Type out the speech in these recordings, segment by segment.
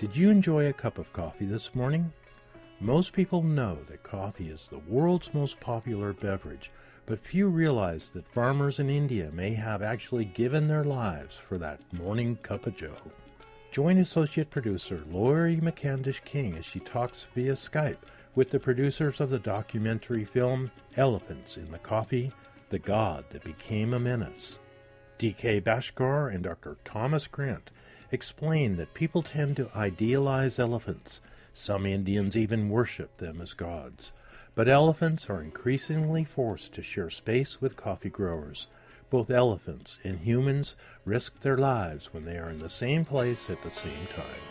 Did you enjoy a cup of coffee this morning? Most people know that coffee is the world's most popular beverage, but few realize that farmers in India may have actually given their lives for that morning cup of joe. Join associate producer Lori McCandish King as she talks via Skype with the producers of the documentary film Elephants in the Coffee, the God That Became a Menace. D.K. Bhaskar and Dr. Thomas Grant explain that people tend to idealize elephants. Some Indians even worship them as gods. But elephants are increasingly forced to share space with coffee growers. Both elephants and humans risk their lives when they are in the same place at the same time.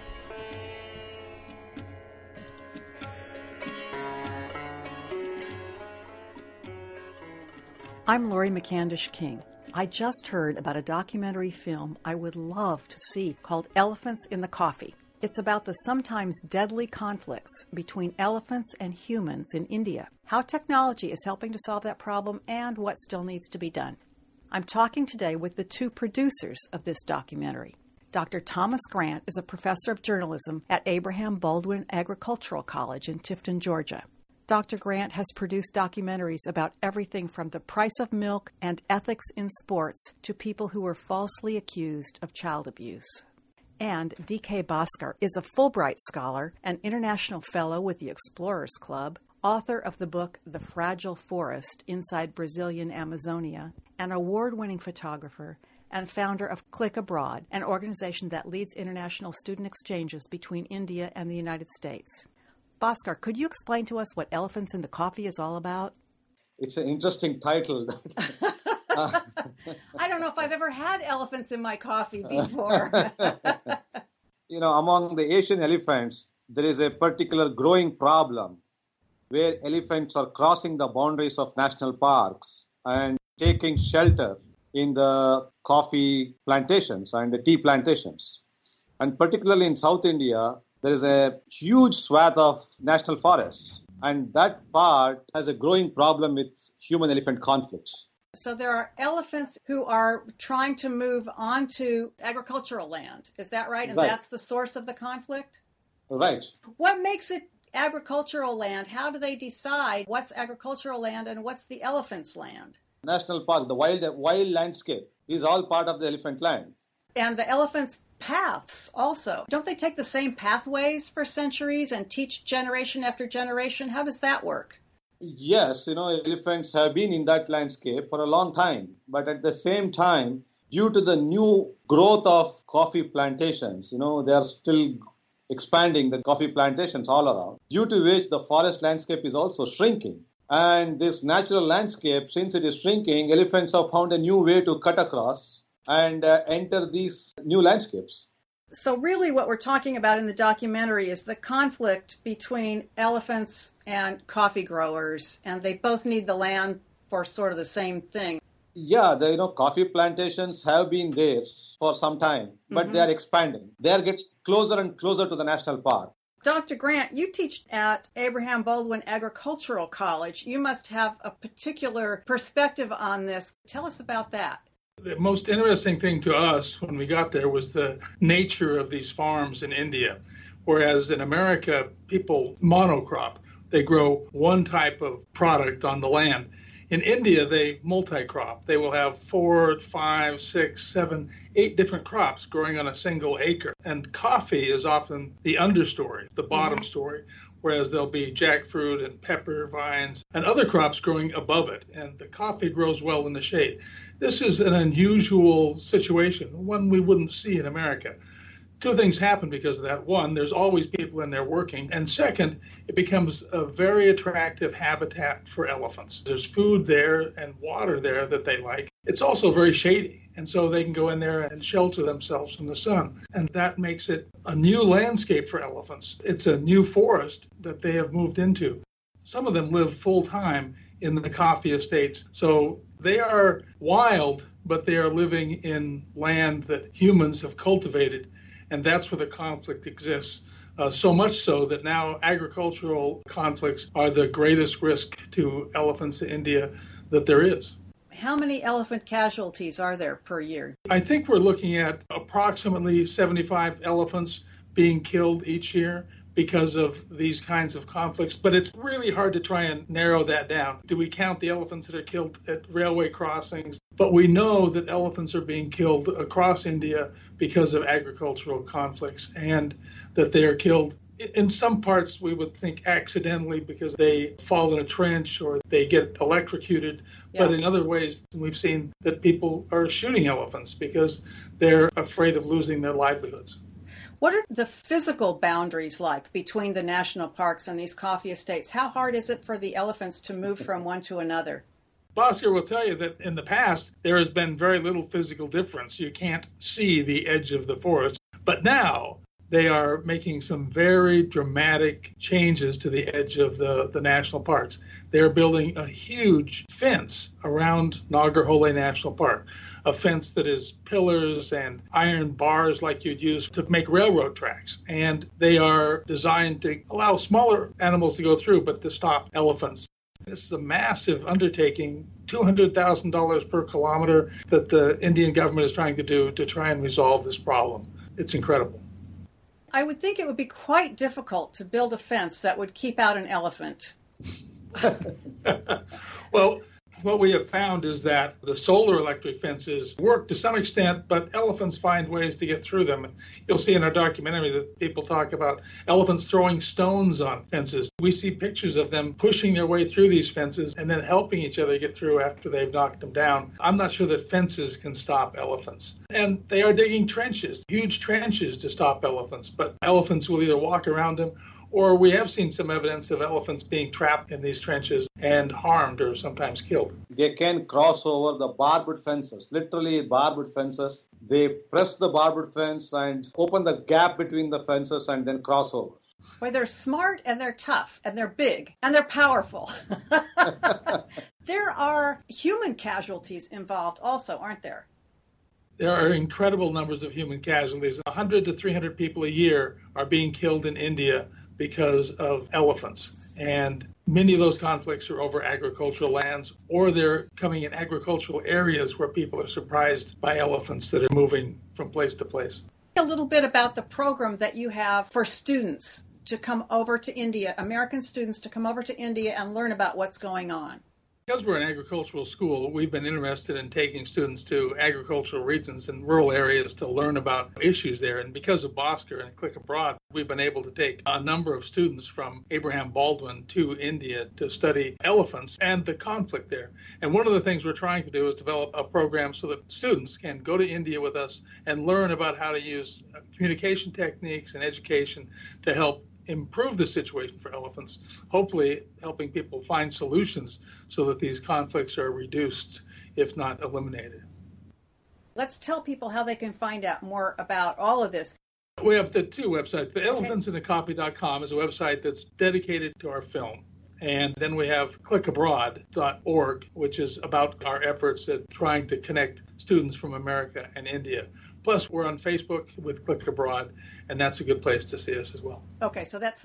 I'm Lori McCandish King. I just heard about a documentary film I would love to see called Elephants in the Coffee. It's about the sometimes deadly conflicts between elephants and humans in India, how technology is helping to solve that problem, and what still needs to be done. I'm talking today with the two producers of this documentary. Dr. Thomas Grant is a professor of journalism at Abraham Baldwin Agricultural College in Tifton, Georgia. Dr. Grant has produced documentaries about everything from the price of milk and ethics in sports to people who were falsely accused of child abuse. And D.K. Bhaskar is a Fulbright Scholar, an international fellow with the Explorers Club, author of the book The Fragile Forest Inside Brazilian Amazonia, an award-winning photographer, and founder of Click Abroad, an organization that leads international student exchanges between India and the United States. Bhaskar, could you explain to us what Elephants in the Coffee is all about? It's an interesting title. I don't know if I've ever had elephants in my coffee before. Among the Asian elephants, there is a particular growing problem where elephants are crossing the boundaries of national parks and taking shelter in the coffee plantations and the tea plantations. And particularly in South India, there is a huge swath of national forests, and that part has a growing problem with human-elephant conflicts. So there are elephants who are trying to move onto agricultural land. Is that right? And That's the source of the conflict? Right. What makes it agricultural land? How do they decide what's agricultural land and what's the elephant's land? National park, the wild landscape is all part of the elephant land. And the elephants' paths also. Don't they take the same pathways for centuries and teach generation after generation? How does that work? Yes, elephants have been in that landscape for a long time. But at the same time, due to the new growth of coffee plantations, they are still expanding the coffee plantations all around, due to which the forest landscape is also shrinking. And this natural landscape, since it is shrinking, elephants have found a new way to cut across and enter these new landscapes. So really what we're talking about in the documentary is the conflict between elephants and coffee growers, and they both need the land for sort of the same thing. Yeah, the coffee plantations have been there for some time, but they are expanding. They are getting closer and closer to the national park. Dr. Grant, you teach at Abraham Baldwin Agricultural College. You must have a particular perspective on this. Tell us about that. The most interesting thing to us when we got there was the nature of these farms in India. Whereas in America, people monocrop. They grow one type of product on the land. In India, they multi-crop. They will have 4, 5, 6, 7, 8 different crops growing on a single acre. And coffee is often the understory, the bottom story, whereas there'll be jackfruit and pepper vines and other crops growing above it. And the coffee grows well in the shade. This is an unusual situation, one we wouldn't see in America. Two things happen because of that. One, there's always people in there working. And second, it becomes a very attractive habitat for elephants. There's food there and water there that they like. It's also very shady. And so they can go in there and shelter themselves from the sun. And that makes it a new landscape for elephants. It's a new forest that they have moved into. Some of them live full time in the coffee estates. So they are wild, but they are living in land that humans have cultivated. And that's where the conflict exists. So much so that now agricultural conflicts are the greatest risk to elephants in India that there is. How many elephant casualties are there per year? I think we're looking at approximately 75 elephants being killed each year because of these kinds of conflicts, but it's really hard to try and narrow that down. Do we count the elephants that are killed at railway crossings? But we know that elephants are being killed across India because of agricultural conflicts, and that they are killed in some parts, we would think accidentally because they fall in a trench or they get electrocuted. Yeah. But in other ways, we've seen that people are shooting elephants because they're afraid of losing their livelihoods. What are the physical boundaries like between the national parks and these coffee estates? How hard is it for the elephants to move from one to another? Bhaskar will tell you that in the past, there has been very little physical difference. You can't see the edge of the forest. But now, they are making some very dramatic changes to the edge of the national parks. They're building a huge fence around Nagarhole National Park, a fence that is pillars and iron bars like you'd use to make railroad tracks. And they are designed to allow smaller animals to go through, but to stop elephants. This is a massive undertaking, $200,000 per kilometer that the Indian government is trying to do to try and resolve this problem. It's incredible. I would think it would be quite difficult to build a fence that would keep out an elephant. Well, what we have found is that the solar electric fences work to some extent, but elephants find ways to get through them. You'll see in our documentary that people talk about elephants throwing stones on fences. We see pictures of them pushing their way through these fences and then helping each other get through after they've knocked them down. I'm not sure that fences can stop elephants. And they are digging trenches, huge trenches to stop elephants, but elephants will either walk around them, or we have seen some evidence of elephants being trapped in these trenches and harmed or sometimes killed. They can cross over the barbed fences, literally barbed fences. They press the barbed fence and open the gap between the fences and then cross over. Well, they're smart and they're tough and they're big and they're powerful. There are human casualties involved also, aren't there? There are incredible numbers of human casualties. 100 to 300 people a year are being killed in India because of elephants. And many of those conflicts are over agricultural lands, or they're coming in agricultural areas where people are surprised by elephants that are moving from place to place. A little bit about the program that you have for students to come over to India, American students to come over to India and learn about what's going on. Because we're an agricultural school, we've been interested in taking students to agricultural regions and rural areas to learn about issues there. And because of Bhaskar and Click Abroad, we've been able to take a number of students from Abraham Baldwin to India to study elephants and the conflict there. And one of the things we're trying to do is develop a program so that students can go to India with us and learn about how to use communication techniques and education to help improve the situation for elephants, hopefully helping people find solutions so that these conflicts are reduced, if not eliminated. Let's tell people how they can find out more about all of this. We have the two websites. The elephantsinacoffee.com is a website that's dedicated to our film. And then we have clickabroad.org, which is about our efforts at trying to connect students from America and India. Plus, we're on Facebook with Click Abroad, and that's a good place to see us as well. Okay, so that's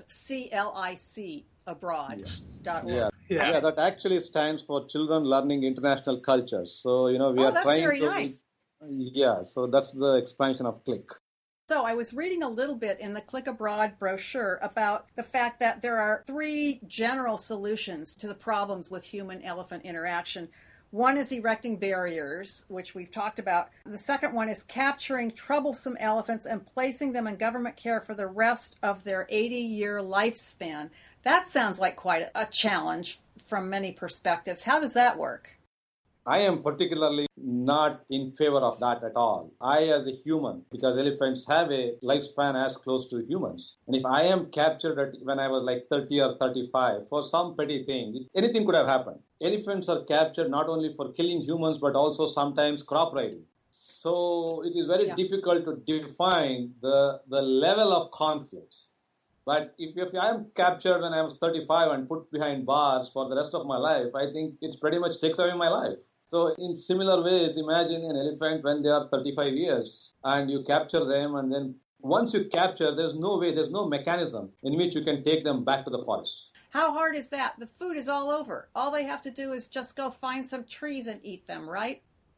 CLICabroad.org. Yes. Yeah, that actually stands for Children Learning International Cultures. So, we are trying very to... nice. Yeah, so that's the expansion of Click. So I was reading a little bit in the Click Abroad brochure about the fact that there are 3 general solutions to the problems with human-elephant interaction. One is erecting barriers, which we've talked about. The second one is capturing troublesome elephants and placing them in government care for the rest of their 80-year lifespan. That sounds like quite a challenge from many perspectives. How does that work? I am particularly not in favor of that at all. I, as a human, because elephants have a lifespan as close to humans. And if I am captured when I was like 30 or 35 for some petty thing, anything could have happened. Elephants are captured not only for killing humans, but also sometimes crop riding. So it is very difficult to define the level of conflict. But if I am captured when I was 35 and put behind bars for the rest of my life, I think it pretty much takes away my life. So in similar ways, imagine an elephant when they are 35 years and you capture them, and then once you capture, there's no mechanism in which you can take them back to the forest. How hard is that? The food is all over. All they have to do is just go find some trees and eat them, right?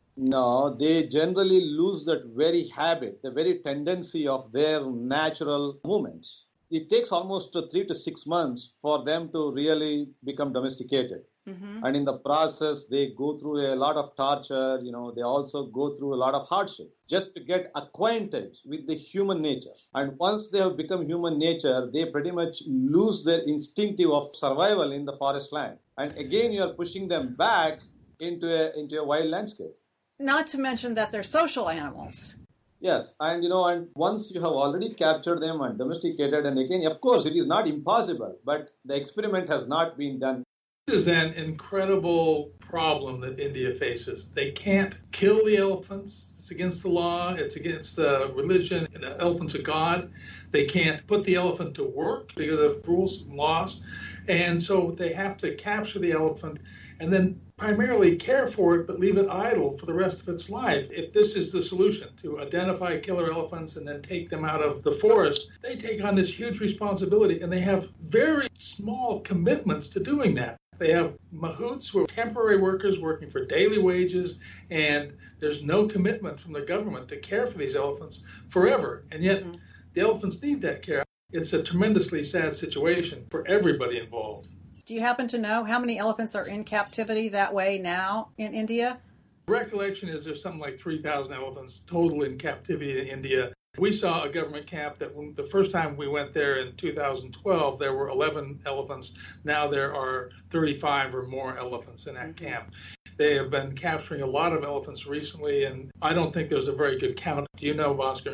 No, they generally lose that very habit, the very tendency of their natural movements. It takes almost 3 to 6 months for them to really become domesticated. And in the process, they go through a lot of torture, they also go through a lot of hardship just to get acquainted with the human nature. And once they have become human nature, they pretty much lose their instinctive of survival in the forest land. And again, you are pushing them back into a wild landscape. Not to mention that they're social animals. Yes, and once you have already captured them and domesticated, and again, of course, it is not impossible, but the experiment has not been done. This is an incredible problem that India faces. They can't kill the elephants. It's against the law. It's against the religion. And the elephant's a god. They can't put the elephant to work because of rules and laws. And so they have to capture the elephant and then primarily care for it, but leave it idle for the rest of its life. If this is the solution, to identify killer elephants and then take them out of the forest, they take on this huge responsibility, and they have very small commitments to doing that. They have mahouts who are temporary workers working for daily wages, and there's no commitment from the government to care for these elephants forever. And yet the elephants need that care. It's a tremendously sad situation for everybody involved. Do you happen to know how many elephants are in captivity that way now in India? Recollection is there's something like 3,000 elephants total in captivity in India. We saw a government camp that when the first time we went there in 2012, there were 11 elephants. Now there are 35 or more elephants in that camp. They have been capturing a lot of elephants recently, and I don't think there's a very good count. Do you know, Bhaskar?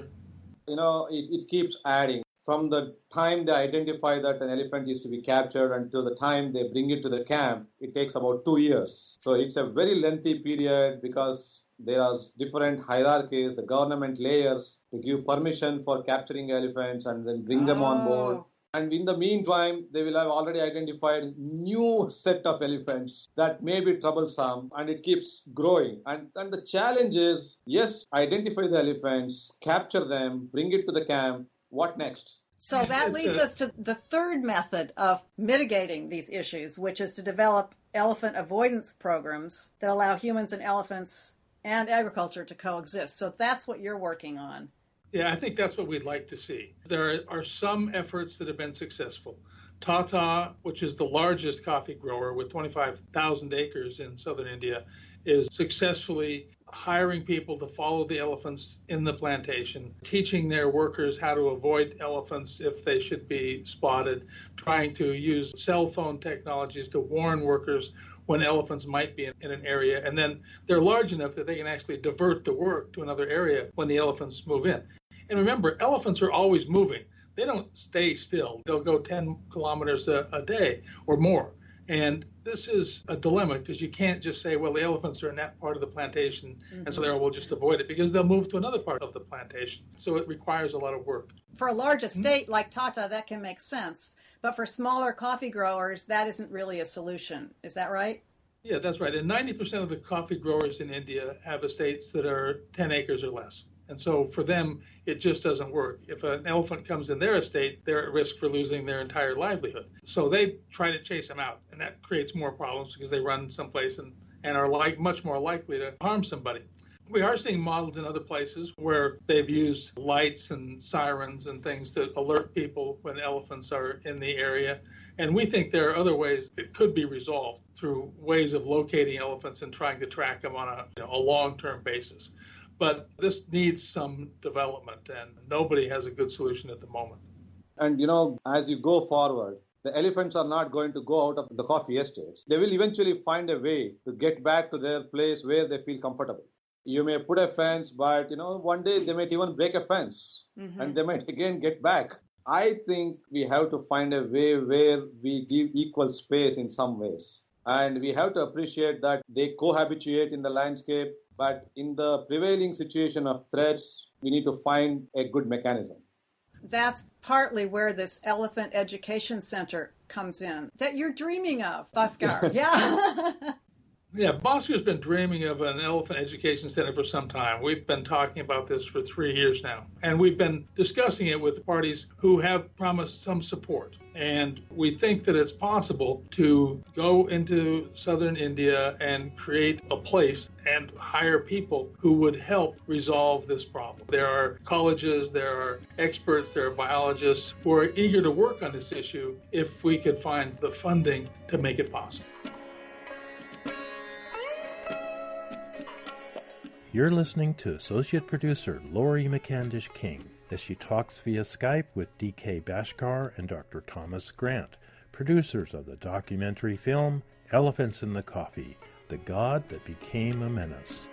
It keeps adding. From the time they identify that an elephant is to be captured until the time they bring it to the camp, it takes about 2 years. So it's a very lengthy period because there are different hierarchies, the government layers to give permission for capturing elephants and then bring them on board. And in the meantime, they will have already identified new set of elephants that may be troublesome, and it keeps growing. And the challenge is, yes, identify the elephants, capture them, bring it to the camp. What next? So that leads us to the third method of mitigating these issues, which is to develop elephant avoidance programs that allow humans and elephants and agriculture to coexist. So that's what you're working on. Yeah, I think that's what we'd like to see. There are some efforts that have been successful. Tata, which is the largest coffee grower with 25,000 acres in southern India, is successfully hiring people to follow the elephants in the plantation, teaching their workers how to avoid elephants if they should be spotted, trying to use cell phone technologies to warn workers when elephants might be in an area. And then they're large enough that they can actually divert the work to another area when the elephants move in. And remember, elephants are always moving. They don't stay still. They'll go 10 kilometers a day or more. And this is a dilemma because you can't just say, well, the elephants are in that part of the plantation, and so there we'll just avoid it, because they'll move to another part of the plantation. So it requires a lot of work. For a large estate like Tata, that can make sense. But for smaller coffee growers, that isn't really a solution. Is that right? Yeah, that's right. And 90% of the coffee growers in India have estates that are 10 acres or less. And so for them, it just doesn't work. If an elephant comes in their estate, they're at risk for losing their entire livelihood. So they try to chase them out, and that creates more problems because they run someplace and are much more likely to harm somebody. We are seeing models in other places where they've used lights and sirens and things to alert people when elephants are in the area. And we think there are other ways that could be resolved through ways of locating elephants and trying to track them on a long-term basis. But this needs some development, and nobody has a good solution at the moment. And, as you go forward, the elephants are not going to go out of the coffee estates. They will eventually find a way to get back to their place where they feel comfortable. You may put a fence, but, one day they might even break a fence, and they might again get back. I think we have to find a way where we give equal space in some ways. And we have to appreciate that they cohabituate in the landscape. But in the prevailing situation of threats, we need to find a good mechanism. That's partly where this Elephant Education Center comes in, that you're dreaming of, Bhaskar. Yeah. Yeah, Bhaskar's been dreaming of an elephant education center for some time. We've been talking about this for 3 years now, and we've been discussing it with parties who have promised some support. And we think that it's possible to go into southern India and create a place and hire people who would help resolve this problem. There are colleges, there are experts, there are biologists who are eager to work on this issue if we could find the funding to make it possible. You're listening to Associate Producer Lori McCandish King as she talks via Skype with D.K. Bhaskar and Dr. Thomas Grant, producers of the documentary film Elephants in the Coffee, The God That Became a Menace.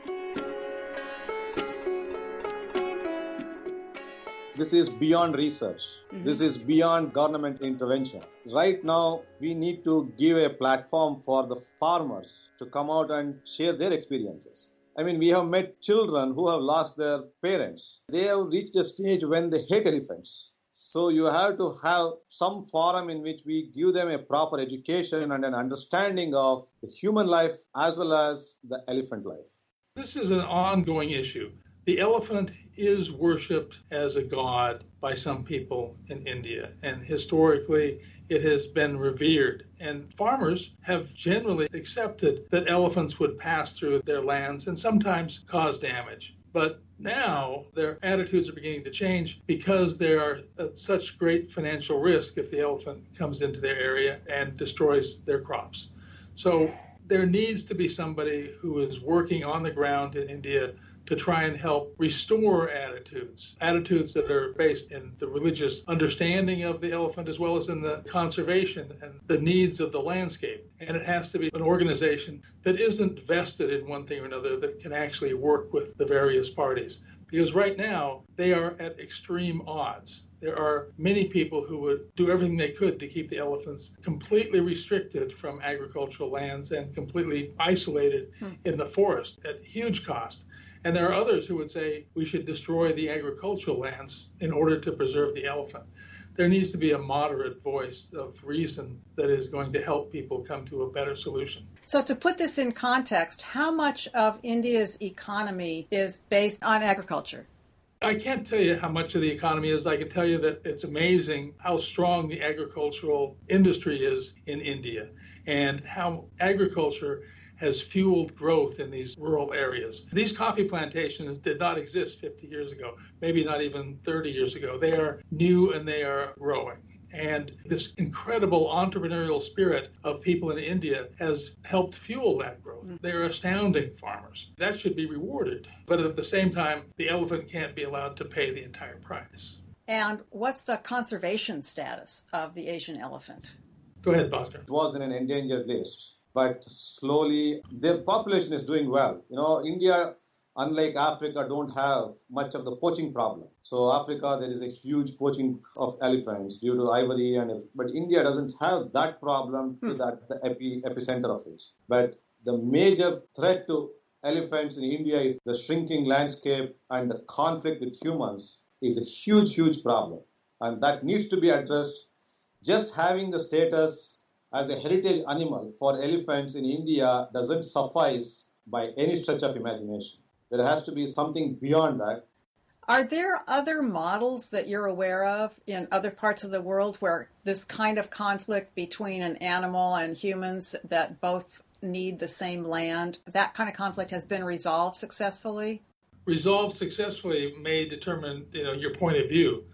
This is beyond research. This is beyond government intervention. Right now, we need to give a platform for the farmers to come out and share their experiences. I mean, we have met children who have lost their parents. They have reached a stage when they hate elephants. So you have to have some forum in which we give them a proper education and an understanding of the human life as well as the elephant life. This is an ongoing issue. The elephant is worshipped as a god by some people in India, and historically it has been revered. And farmers have generally accepted that elephants would pass through their lands and sometimes cause damage. But now their attitudes are beginning to change because they are at such great financial risk if the elephant comes into their area and destroys their crops. So there needs to be somebody who is working on the ground in India to try and help restore attitudes that are based in the religious understanding of the elephant as well as in the conservation and the needs of the landscape. And it has to be an organization that isn't vested in one thing or another, that can actually work with the various parties. Because right now, they are at extreme odds. There are many people who would do everything they could to keep the elephants completely restricted from agricultural lands and completely isolated in the forest at huge cost. And there are others who would say we should destroy the agricultural lands in order to preserve the elephant. There needs to be a moderate voice of reason that is going to help people come to a better solution. So to put this in context, how much of India's economy is based on agriculture? I can't tell you how much of the economy is. I can tell you that it's amazing how strong the agricultural industry is in India and how agriculture has fueled growth in these rural areas. These coffee plantations did not exist 50 years ago, maybe not even 30 years ago. They are new and they are growing. And this incredible entrepreneurial spirit of people in India has helped fuel that growth. They're astounding farmers. That should be rewarded. But at the same time, the elephant can't be allowed to pay the entire price. And what's the conservation status of the Asian elephant? Go ahead, Bhaskar. It was in an endangered list, but slowly their population is doing well. You know, India, unlike Africa, don't have much of the poaching problem. So Africa, there is a huge poaching of elephants due to ivory, but India doesn't have that problem to that the epicenter of it. But the major threat to elephants in India is the shrinking landscape, and the conflict with humans is a huge, huge problem. And that needs to be addressed. Just having the status as a heritage animal for elephants in India doesn't suffice by any stretch of imagination. There has to be something beyond that. Are there other models that you're aware of in other parts of the world where this kind of conflict between an animal and humans that both need the same land, that kind of conflict has been resolved successfully? Resolved successfully may determine, your point of view.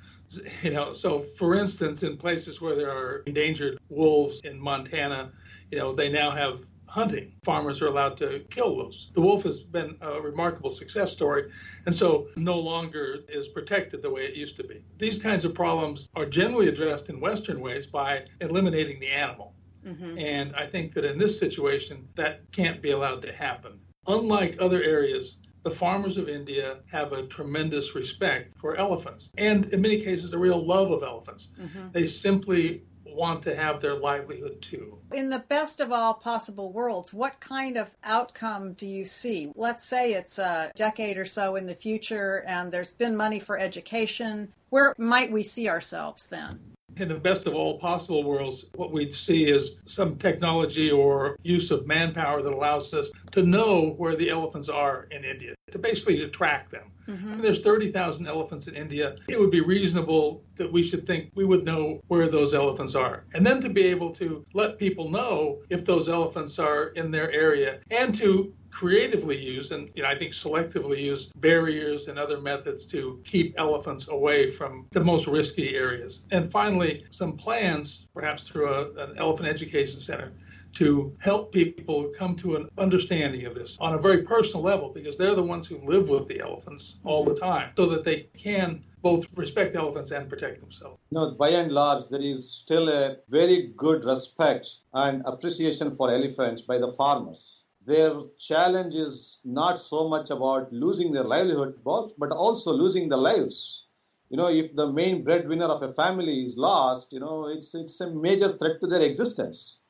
So for instance, in places where there are endangered wolves in Montana, they now have hunting. Farmers are allowed to kill wolves. The wolf has been a remarkable success story, and so no longer is protected the way it used to be. These kinds of problems are generally addressed in Western ways by eliminating the animal. And I think that in this situation, that can't be allowed to happen. Unlike other areas, the farmers of India have a tremendous respect for elephants, and in many cases, a real love of elephants. They simply want to have their livelihood too. In the best of all possible worlds, what kind of outcome do you see? Let's say it's a decade or so in the future and there's been money for education. Where might we see ourselves then? In the best of all possible worlds, what we see is some technology or use of manpower that allows us to know where the elephants are in India, to basically track them. I mean, there's 30,000 elephants in India. It would be reasonable that we should think we would know where those elephants are. And then to be able to let people know if those elephants are in their area, and to creatively use, and I think selectively use, barriers and other methods to keep elephants away from the most risky areas. And finally, some plans, perhaps through an elephant education center, to help people come to an understanding of this on a very personal level, because they're the ones who live with the elephants all the time, so that they can both respect elephants and protect themselves. By and large, there is still a very good respect and appreciation for elephants by the farmers. Their challenge is not so much about losing their livelihood, but also losing their lives. If the main breadwinner of a family is lost, it's a major threat to their existence.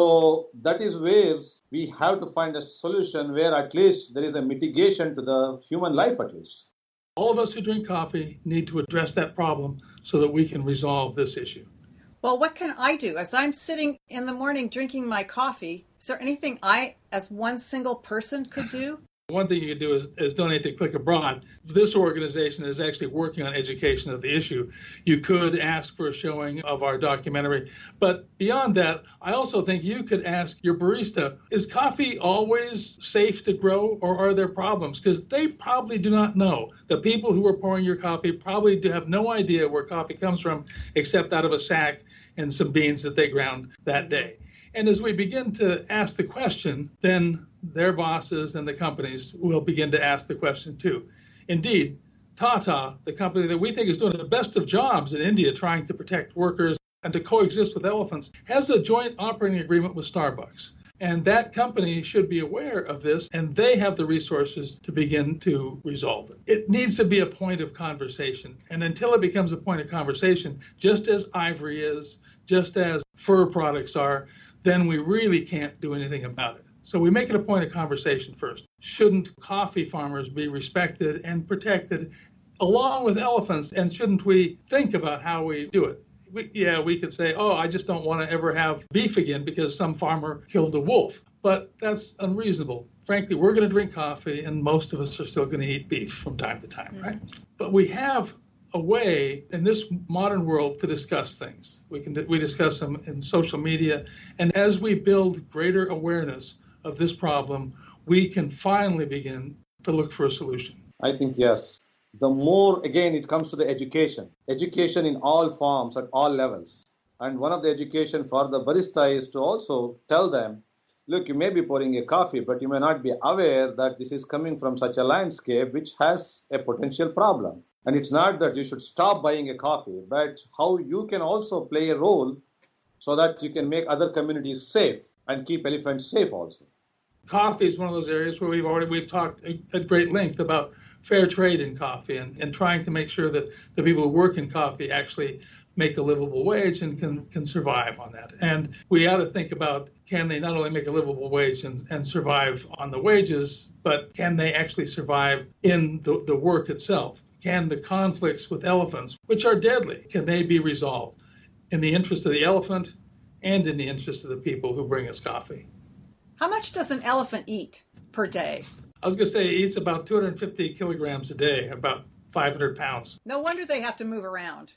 So that is where we have to find a solution where at least there is a mitigation to the human life at least. All of us who drink coffee need to address that problem so that we can resolve this issue. Well, what can I do? As I'm sitting in the morning drinking my coffee, is there anything I, as one single person, could do? One thing you could do is donate to Click Abroad. This organization is actually working on education of the issue. You could ask for a showing of our documentary. But beyond that, I also think you could ask your barista, is coffee always safe to grow, or are there problems? Because they probably do not know. The people who are pouring your coffee probably do have no idea where coffee comes from, except out of a sack and some beans that they ground that day. And as we begin to ask the question, then their bosses and the companies will begin to ask the question too. Indeed, Tata, the company that we think is doing the best of jobs in India trying to protect workers and to coexist with elephants, has a joint operating agreement with Starbucks. And that company should be aware of this, and they have the resources to begin to resolve it. It needs to be a point of conversation. And until it becomes a point of conversation, just as ivory is, just as fur products are, then we really can't do anything about it. So we make it a point of conversation first. Shouldn't coffee farmers be respected and protected along with elephants? And shouldn't we think about how we do it? We could say, I just don't want to ever have beef again because some farmer killed a wolf. But that's unreasonable. Frankly, we're going to drink coffee, and most of us are still going to eat beef from time to time, right? But we have a way in this modern world to discuss things. We discuss them in social media. And as we build greater awareness of this problem, we can finally begin to look for a solution. I think yes. The more, again, it comes to the education in all forms at all levels. And one of the education for the barista is to also tell them, look, you may be pouring a coffee, but you may not be aware that this is coming from such a landscape which has a potential problem. And it's not that you should stop buying a coffee, but how you can also play a role so that you can make other communities safe and keep elephants safe also. Coffee is one of those areas where we've talked at great length about fair trade in coffee and trying to make sure that the people who work in coffee actually make a livable wage and can survive on that. And we ought to think about, can they not only make a livable wage and survive on the wages, but can they actually survive in the work itself? Can the conflicts with elephants, which are deadly, can they be resolved in the interest of the elephant and in the interest of the people who bring us coffee? How much does an elephant eat per day? I was going to say it eats about 250 kilograms a day, about 500 pounds. No wonder they have to move around.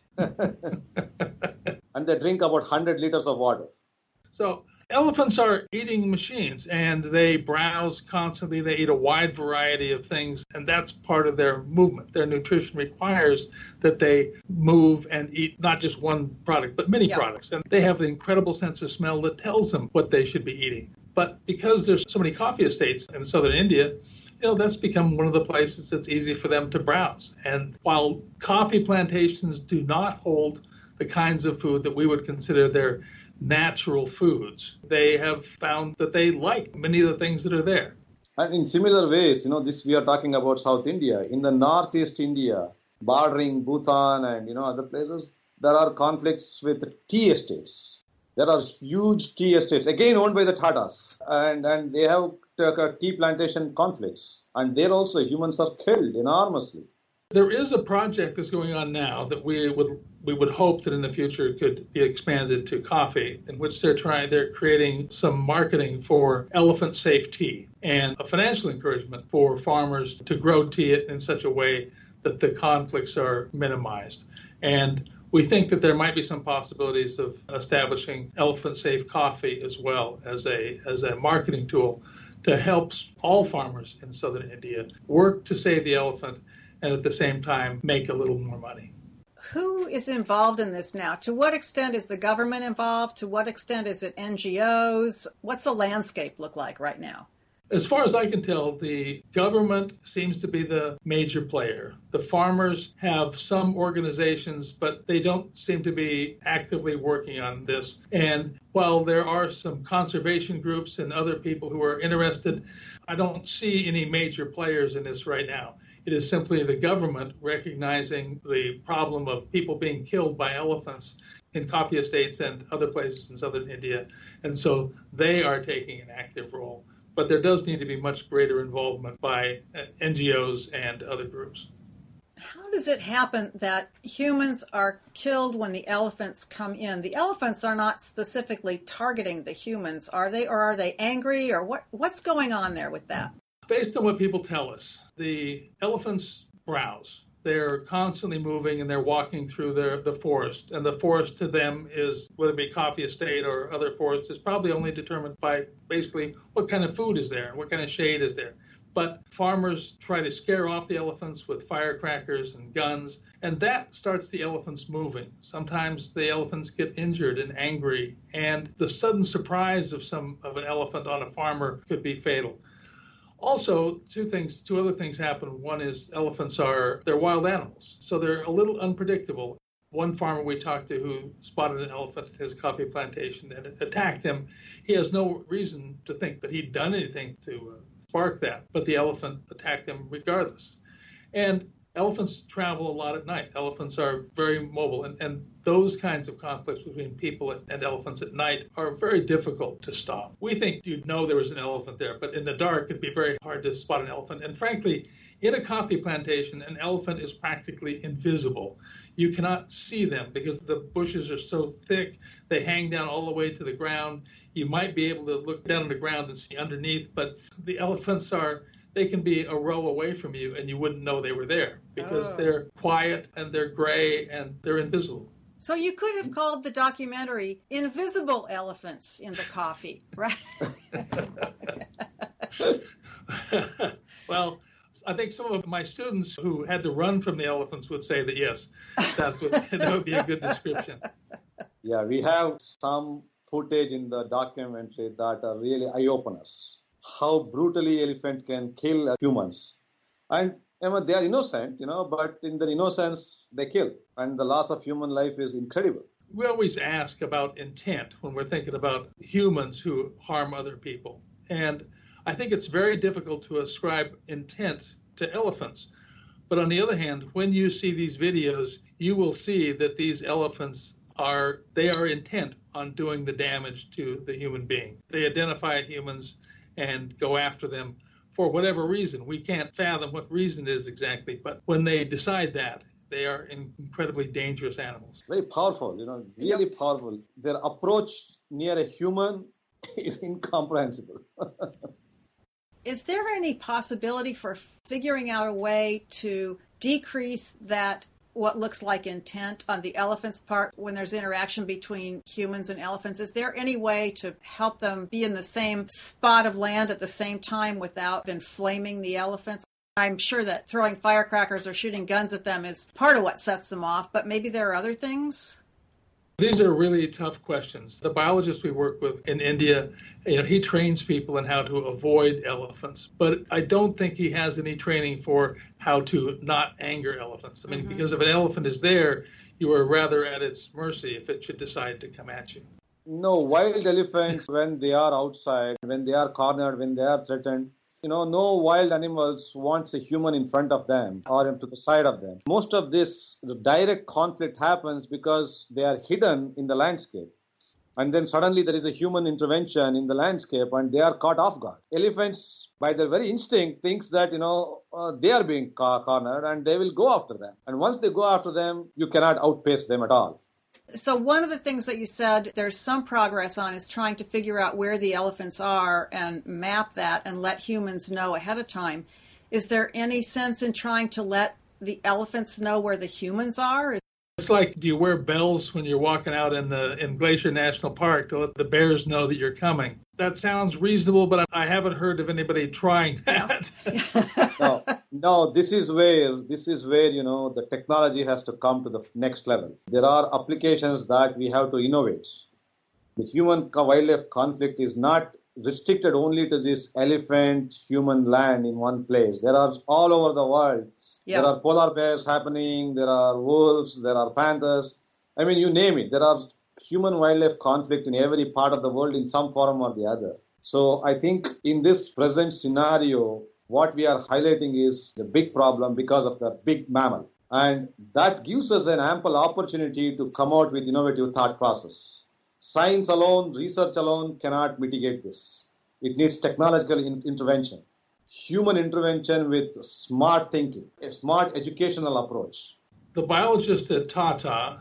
And they drink about 100 liters of water. So elephants are eating machines, and they browse constantly. They eat a wide variety of things, and that's part of their movement. Their nutrition requires that they move and eat not just one product, but many products. And they have the incredible sense of smell that tells them what they should be eating. But because there's so many coffee estates in southern India, that's become one of the places that's easy for them to browse. And while coffee plantations do not hold the kinds of food that we would consider their natural foods, they have found that they like many of the things that are there. And in similar ways, this we are talking about South India. In the Northeast India, bordering Bhutan and, other places, there are conflicts with tea estates. There are huge tea estates, again owned by the Tatas, and they have tea plantation conflicts. And there also humans are killed enormously. There is a project that's going on now that we would hope that in the future could be expanded to coffee, in which they're creating some marketing for elephant safe tea and a financial encouragement for farmers to grow tea in such a way that the conflicts are minimized. And we think that there might be some possibilities of establishing elephant safe coffee as well as a marketing tool to help all farmers in southern India work to save the elephant and at the same time make a little more money. Who is involved in this now? To what extent is the government involved? To what extent is it NGOs? What's the landscape look like right now? As far as I can tell, the government seems to be the major player. The farmers have some organizations, but they don't seem to be actively working on this. And while there are some conservation groups and other people who are interested, I don't see any major players in this right now. It is simply the government recognizing the problem of people being killed by elephants in coffee estates and other places in southern India. And so they are taking an active role. But there does need to be much greater involvement by NGOs and other groups. How does it happen that humans are killed when the elephants come in? The elephants are not specifically targeting the humans, are they? Or are they angry? Or what's going on there with that? Based on what people tell us, the elephants browse. They're constantly moving and they're walking through the forest. And the forest to them is, whether it be coffee estate or other forest, is probably only determined by basically what kind of food is there and what kind of shade is there. But farmers try to scare off the elephants with firecrackers and guns, and that starts the elephants moving. Sometimes the elephants get injured and angry, and the sudden surprise of an elephant on a farmer could be fatal. Also, two other things happen. One is they're wild animals, so they're a little unpredictable. One farmer we talked to who spotted an elephant at his coffee plantation and it attacked him, he has no reason to think that he'd done anything to spark that, but the elephant attacked him regardless. And elephants travel a lot at night. Elephants are very mobile, and those kinds of conflicts between people and elephants at night are very difficult to stop. We think you'd know there was an elephant there, but in the dark, it'd be very hard to spot an elephant. And frankly, in a coffee plantation, an elephant is practically invisible. You cannot see them because the bushes are so thick, they hang down all the way to the ground. You might be able to look down on the ground and see underneath, but the elephants they can be a row away from you and you wouldn't know they were there because they're quiet and they're gray and they're invisible. So you could have called the documentary Invisible Elephants in the Coffee, right? Well, I think some of my students who had to run from the elephants would say that, yes, that would be a good description. Yeah, we have some footage in the documentary that are really eye-openers. How brutally elephant can kill humans. And they are innocent, but in their innocence, they kill. And the loss of human life is incredible. We always ask about intent when we're thinking about humans who harm other people. And I think it's very difficult to ascribe intent to elephants. But on the other hand, when you see these videos, you will see that these elephants are intent on doing the damage to the human being. They identify humans and go after them for whatever reason. We can't fathom what reason it is exactly, but when they decide that, they are incredibly dangerous animals. Very powerful, really powerful. Their approach near a human is incomprehensible. Is there any possibility for figuring out a way to decrease that what looks like intent on the elephant's part when there's interaction between humans and elephants? Is there any way to help them be in the same spot of land at the same time without inflaming the elephants? I'm sure that throwing firecrackers or shooting guns at them is part of what sets them off, but maybe there are other things? These are really tough questions. The biologist we work with in India, he trains people in how to avoid elephants, but I don't think he has any training for how to not anger elephants. I mean, because if an elephant is there, you are rather at its mercy if it should decide to come at you. No, wild elephants, when they are outside, when they are cornered, when they are threatened, no wild animals wants a human in front of them or to the side of them. Most of the direct conflict happens because they are hidden in the landscape. And then suddenly there is a human intervention in the landscape and they are caught off guard. Elephants, by their very instinct, thinks that, they are being cornered and they will go after them. And once they go after them, you cannot outpace them at all. So one of the things that you said there's some progress on is trying to figure out where the elephants are and map that and let humans know ahead of time. Is there any sense in trying to let the elephants know where the humans are? It's like, do you wear bells when you're walking out in Glacier National Park to let the bears know that you're coming? That sounds reasonable, but I haven't heard of anybody trying that. No, this is where the technology has to come to the next level. There are applications that we have to innovate. The human-wildlife conflict is not restricted only to this elephant-human land in one place. There are all over the world. Yep. There are polar bears happening, there are wolves, there are panthers. I mean, you name it. There are human-wildlife conflict in every part of the world in some form or the other. So I think in this present scenario, what we are highlighting is the big problem because of the big mammal. And that gives us an ample opportunity to come out with innovative thought process. Science alone, research alone cannot mitigate this. It needs technological intervention. Human intervention with smart thinking, a smart educational approach. The biologist at Tata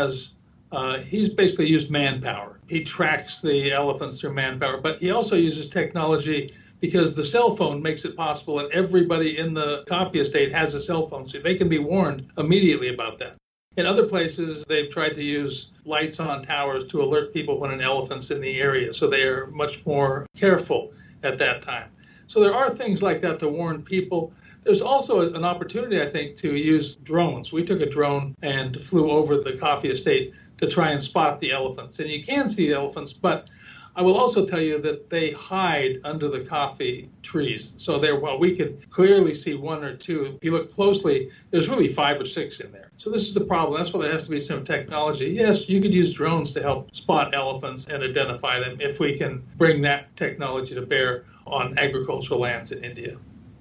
he's basically used manpower. He tracks the elephants through manpower, but he also uses technology because the cell phone makes it possible that everybody in the coffee estate has a cell phone, so they can be warned immediately about that. In other places, they've tried to use lights on towers to alert people when an elephant's in the area, so they are much more careful at that time. So there are things like that to warn people. There's also an opportunity, I think, to use drones. We took a drone and flew over the coffee estate to try and spot the elephants. And you can see the elephants, but I will also tell you that they hide under the coffee trees. So while we could clearly see one or two, if you look closely, there's really 5 or 6 in there. So this is the problem. That's why there has to be some technology. Yes, you could use drones to help spot elephants and identify them if we can bring that technology to bear on agricultural lands in India.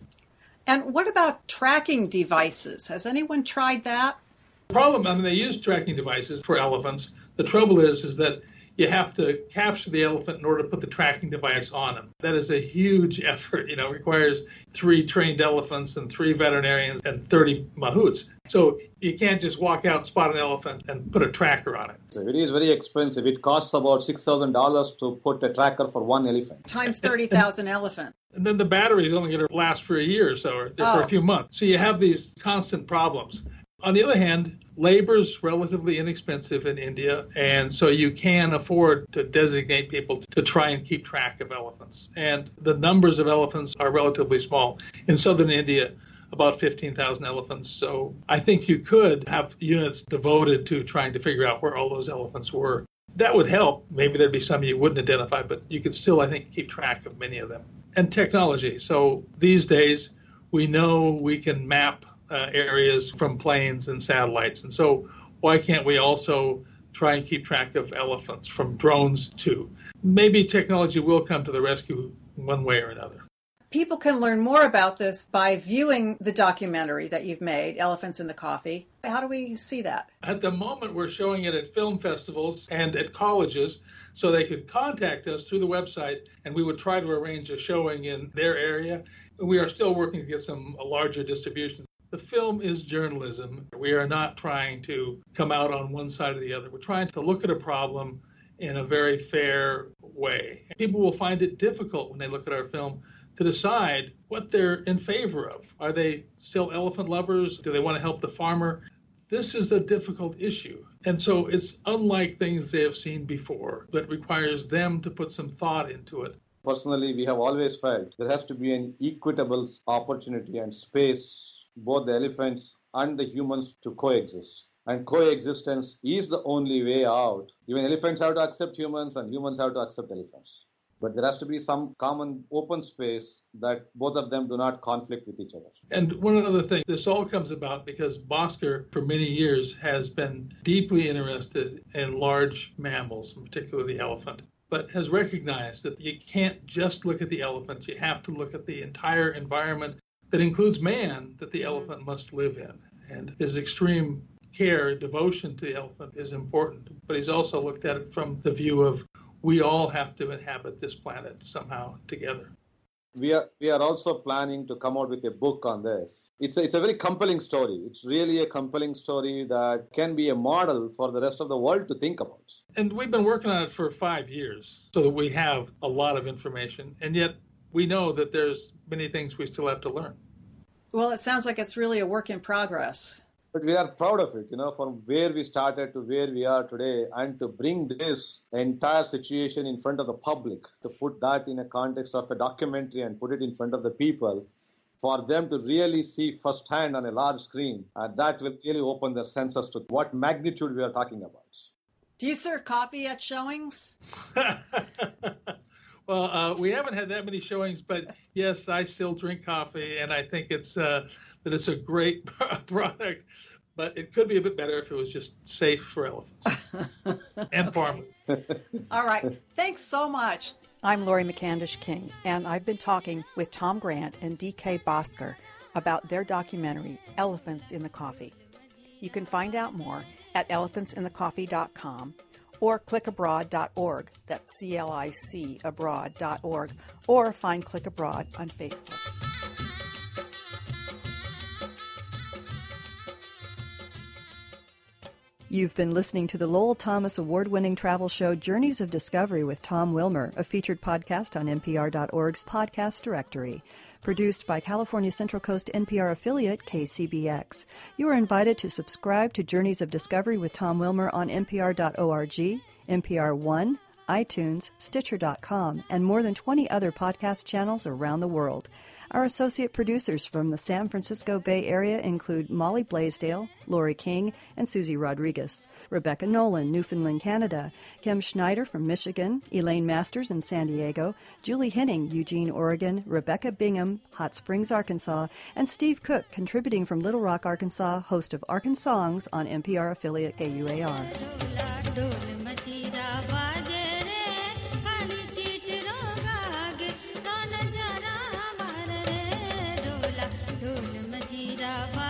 And what about tracking devices? Has anyone tried that? The problem, they use tracking devices for elephants. The trouble is that you have to capture the elephant in order to put the tracking device on him. That is a huge effort. It requires 3 trained elephants and 3 veterinarians and 30 mahouts. So you can't just walk out, spot an elephant, and put a tracker on it. So it is very expensive. It costs about $6,000 to put a tracker for one elephant. Times 30,000 elephants. And then the battery is only going to last for a year or so, or for a few months. So you have these constant problems. On the other hand, labor is relatively inexpensive in India, and so you can afford to designate people to try and keep track of elephants. And the numbers of elephants are relatively small. In southern India, about 15,000 elephants. So I think you could have units devoted to trying to figure out where all those elephants were. That would help. Maybe there'd be some you wouldn't identify, but you could still, I think, keep track of many of them. And technology. So these days, we know we can map areas from planes and satellites. And so why can't we also try and keep track of elephants from drones too? Maybe technology will come to the rescue one way or another. People can learn more about this by viewing the documentary that you've made, Elephants in the Coffee. How do we see that? At the moment, we're showing it at film festivals and at colleges, so they could contact us through the website, and we would try to arrange a showing in their area. We are still working to get a larger distribution. The film is journalism. We are not trying to come out on one side or the other. We're trying to look at a problem in a very fair way. People will find it difficult when they look at our film to decide what they're in favor of. Are they still elephant lovers? Do they want to help the farmer? This is a difficult issue. And so it's unlike things they have seen before, but requires them to put some thought into it. Personally, we have always felt there has to be an equitable opportunity and space, both the elephants and the humans to coexist. And coexistence is the only way out. Even elephants have to accept humans and humans have to accept elephants. But there has to be some common open space that both of them do not conflict with each other. And one other thing, this all comes about because Bhaskar, for many years, has been deeply interested in large mammals, particularly the elephant, but has recognized that you can't just look at the elephant. You have to look at the entire environment that includes man that the elephant must live in. And his extreme care, devotion to the elephant is important. But he's also looked at it from the view of we all have to inhabit this planet somehow together. We are also planning to come out with a book on this. It's a very compelling story. It's really a compelling story that can be a model for the rest of the world to think about. And we've been working on it for 5 years so that we have a lot of information. And yet we know that there's many things we still have to learn. Well, it sounds like it's really a work in progress. But we are proud of it, from where we started to where we are today, and to bring this entire situation in front of the public, to put that in a context of a documentary and put it in front of the people, for them to really see firsthand on a large screen, and that will really open their senses to what magnitude we are talking about. Do you serve coffee at showings? Well, we haven't had that many showings, but yes, I still drink coffee, and I think that it's a great product, but it could be a bit better if it was just safe for elephants and farmers. All right. Thanks so much. I'm Lori McCandish King, and I've been talking with Tom Grant and D.K. Bhaskar about their documentary, Elephants in the Coffee. You can find out more at elephantsinthecoffee.com or clickabroad.org. That's CLIC abroad.org, or find Click Abroad on Facebook. You've been listening to the Lowell Thomas award-winning travel show Journeys of Discovery with Tom Wilmer, a featured podcast on NPR.org's podcast directory. Produced by California Central Coast NPR affiliate KCBX. You are invited to subscribe to Journeys of Discovery with Tom Wilmer on NPR.org, NPR One, iTunes, Stitcher.com, and more than 20 other podcast channels around the world. Our associate producers from the San Francisco Bay Area include Molly Blaisdell, Lori King, and Susie Rodriguez, Rebecca Nolan, Newfoundland, Canada, Kim Schneider from Michigan, Elaine Masters in San Diego, Julie Henning, Eugene, Oregon, Rebecca Bingham, Hot Springs, Arkansas, and Steve Cook, contributing from Little Rock, Arkansas, host of Arkansongs on NPR affiliate KUAR. Majira